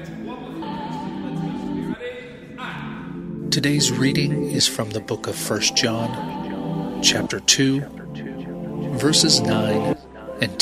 Today's reading is from the book of 1 John, chapter 2, verses 9 and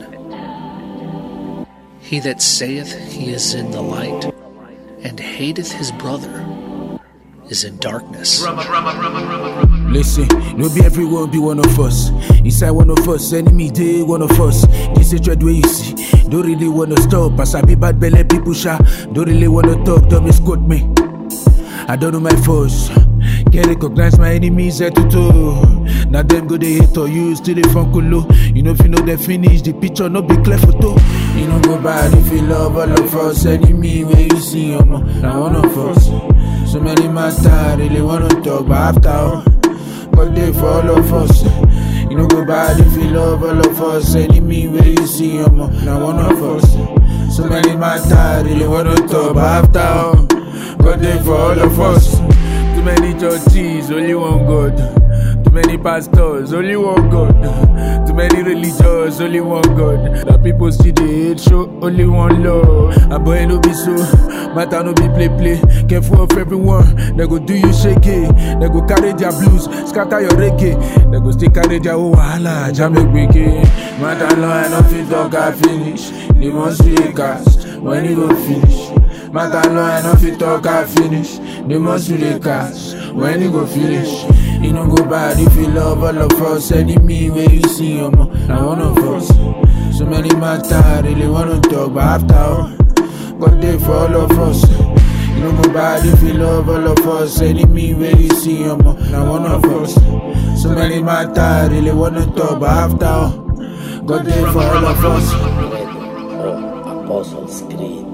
10. He that saith he is in the light, and hateth his brother, is in darkness. Listen, no be everyone be one of us. Inside one of us, enemy day one of us. This hatred where you see, don't really wanna stop. As I be bad belly people sha, don't really wanna talk, don't misquote me. I don't know my foes. Can't recognize my enemies head to toe. Now them go they hate or you still they fun low. You know if you know they finish the picture, no be clear photo. You know go bad if you love all of us. Enemy where you see now one of us. So many matter really wanna talk, but after all, but they for all of us. You know go bad if you love all of us. Enemy where you see now one of us. So many matter really wanna talk, but after all, but they for all of us. Too many churches, only one God. Too many pastors, only one God. Too many religions, only one God. The people see the hate show, only one love. A boy no be so, matter no be play. Careful of everyone, they go do you shaky. They go carry their blues, scatter your reggae. They go still carry their wahala, jam make wicked. Matter no, I don't fit talk, I finish. They must be a cast, when you go finish. Matter no, I don't fit talk, I finish. They must be a cast, when you go finish. You don't go bad if you love all of us. Enemy where you see now one of us. So many matter really wanna talk, but after all, God they for all of us. You don't go bad if you love all of us. Enemy where you see now one of us. So many matter really wanna talk, but after all, God they for all of us. Apostles' Creed.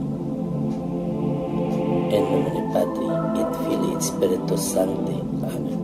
In nomine Patri et Filii et Spiritus Sancti. Amen.